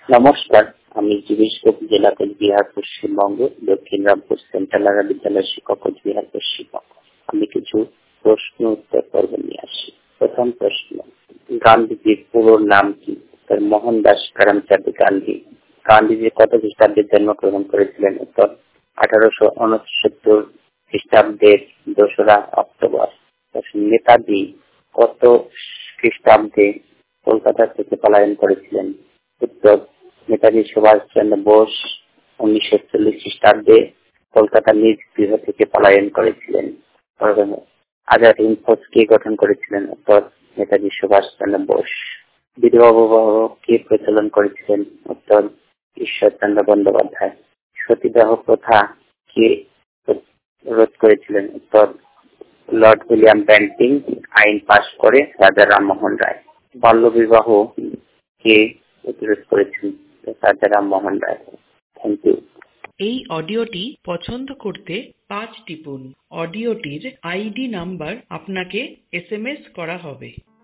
নমস্কার, আমি জীবেশগঞ্জ জেলা কোচবিহার পশ্চিমবঙ্গ, দক্ষিণ রামপুর সেন্ট্রাল লাগা বিদ্যালয়ের শিক্ষক কোচবিহার পশ্চিমবঙ্গ। আমি কিছু প্রশ্ন উত্তর পর্ব নিয়ে আসি। প্রথম প্রশ্ন, গান্ধীজির পুরো নাম কি? মোহনদাস করমচাঁদ গান্ধী। গান্ধীজি কত খ্রিস্টাব্দে জন্মগ্রহণ করেছিলেন? উত্তর 1869 খ্রিস্টাব্দের 2রা অক্টোবর। নেতাজি কত খ্রিস্টাব্দে কলকাতা থেকে পলায়ন করেছিলেন? উত্তর নেতাজি সুভাষচন্দ্র বোস 1940 খ্রিস্টাব্দে কলকাতা নিজ গৃহ থেকে পলায়ন করেছিলেন। আজাদ হিন্দ ফৌজ কে গঠন করেছিলেন? উত্তর নেতাজি সুভাষচন্দ্র বোস। বিধবা বিবাহ কে প্রচলন করেছিলেন? উত্তর ঈশ্বরচন্দ্র বন্দ্যোপাধ্যায়। সতীদাহ প্রথা কে রোধ করেছিলেন? উত্তর লর্ড উইলিয়াম বেন্টিং আইন পাশ করে রাজা রামমোহন রায়। বাল্য বিবাহ কে প্রতিরোধ করেছেন? রাজা রামমোহন রায়। Thank you. এই অডিওটি পছন্দ করতে 5 টিপুন। অডিওটির আইডি নাম্বার আপনাকে SMS করা হবে।